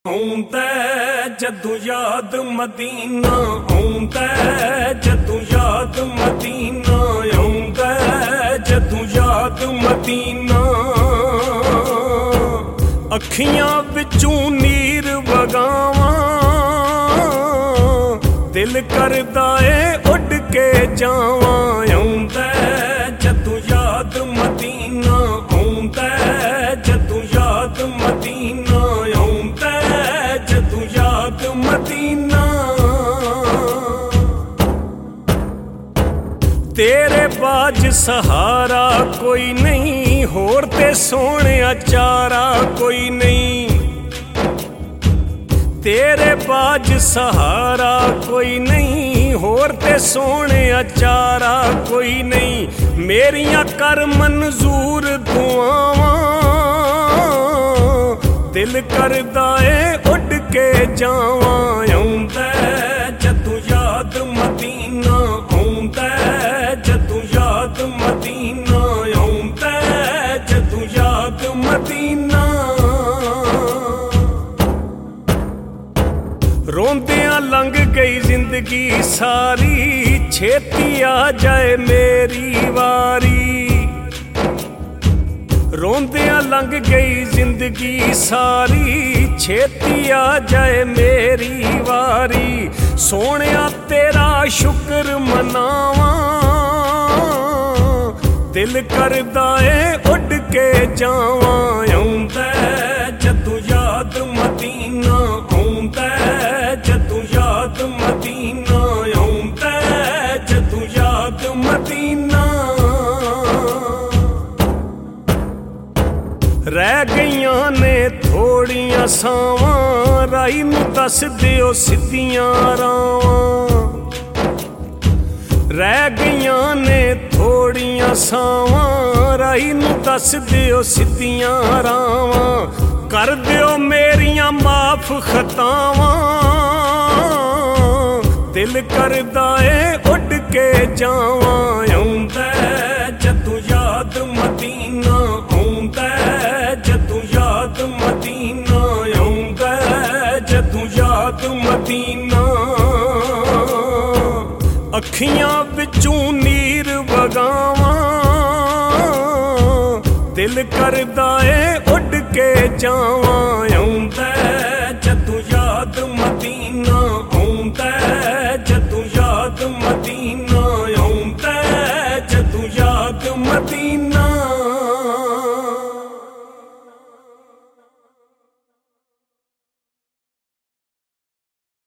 ਆਉਂਦਾ ਜਦੋਂ ਯਾਦ ਮਦੀਨਾ, ਆਉਂਦਾ ਜਦੋਂ ਯਾਦ ਮਦੀਨਾ, ਆਉਂਦਾ ਜਦੋਂ ਯਾਦ ਮਦੀਨਾ। ਅੱਖੀਆਂ ਵਿੱਚੋਂ ਨੀਰ ਵਗਾਵਾਂ, ਦਿਲ ਕਰਦਾ ਏ ਉੱਡ ਕੇ ਜਾਵਾਂ। ਆਉਂਦਾ ਜਦੋਂ ਯਾਦ ਮਦੀਨਾ, ਆਉਂਦਾ ਜਦੋਂ ਯਾਦ ਮਦੀਨਾ, ਆਉਂਦਾ ਜਦੋਂ ਯਾਦ ਮਦੀਨਾ। ਤੇਰੇ ਬਾਝ ਸਹਾਰਾ ਕੋਈ ਨਹੀਂ, ਹੋਰ ਤੇ ਸੋਹਣਿਆ ਚਾਰਾ ਕੋਈ ਨਹੀਂ। ਤੇਰੇ ਬਾਝ ਸਹਾਰਾ ਕੋਈ ਨਹੀਂ, ਹੋਰ ਤੇ ਸੋਹਣਿਆ ਚਾਰਾ ਕੋਈ ਨਹੀਂ। ਮੇਰੀਆਂ ਕਰ ਮਨਜ਼ੂਰ ਦੁਆਵਾਂ, ਦਿਲ ਕਰਦਾ ਏ ਉੱਡ ਕੇ ਜਾਵਾਂ। ਆਉਂਦਾ ਜਦੋਂ ਯਾਦ ਮਦੀਨਾ, ਆਉਂਦਾ ਜਦੋਂ ਯਾਦ ਮਦੀਨਾ, ਆਉਂਦਾ ਜਦੋਂ ਯਾਦ ਮਦੀਨਾ। ਰੋਂਦਿਆਂ ਲੰਘ ਗਈ ਜ਼ਿੰਦਗੀ ਸਾਰੀ, ਛੇਤੀ ਆ ਜਾਏ ਮੇਰੀ ਵਾਰੀ। ਰੋਂਦਿਆਂ ਲੰਘ ਗਈ ਜ਼ਿੰਦਗੀ ਸਾਰੀ, ਛੇਤੀ ਆ ਜਾਏ ਮੇਰੀ ਵਾਰੀ। ਸੋਹਣਿਆ ਤੇਰਾ ਸ਼ੁਕਰ ਮਨਾਵਾਂ, ਦਿਲ ਕਰਦਾ ਏ ਉੱਡ ਕੇ ਜਾਵਾਂ। ਆਉਂਦਾ ਜਦੋਂ ਯਾਦ ਮਦੀਨਾ, ਆਉਂਦਾ ਜਦੋਂ ਯਾਦ ਮਦੀਨਾ, ਆਉਂਦਾ ਜਦੋਂ ਯਾਦ ਮਦੀਨਾ। ਰਹਿ ਗਈਆਂ ਨੇ ਥੋੜੀਆਂ ਸਾਵਾਂ, ਰਾਈ ਨੂੰ ਦੱਸ ਦਿਓ ਸਿੱਧੀਆਂ ਰਾਵਾਂ। ਰਹਿ ਗਈਆਂ ਨੇ ਥੋੜੀਆਂ ਸਾਵਾਂ, ਰਾਈ ਨੂੰ ਦੱਸ ਦਿਓ ਸਿੱਧੀਆਂ ਰਾਵਾਂ। ਕਰ ਦਿਓ ਮੇਰੀਆਂ ਮਾਫ ਖਤਾਵਾਂ, ਦਿਲ ਕਰਦਾ ਏ ਉੱਡ ਕੇ ਜਾਵਾਂ। ਆਉਂਦਾ ਜਦੋਂ ਯਾਦ ਮਦੀਨਾ, ਆਉਂਦਾ ਜਦੋਂ ਯਾਦ ਮਦੀਨਾ, ਆਉਂਦਾ ਜਦੋਂ ਯਾਦ ਮਦੀਨਾ। ਅੱਖੀਆਂ ਵਿੱਚੋਂ ਨੀਰ ਵਗਾਵਾਂ, ਦਿਲ ਕਰਦਾ ਏ ਉੱਡ ਕੇ ਜਾਵਾਂ। ਆਉਂਦਾ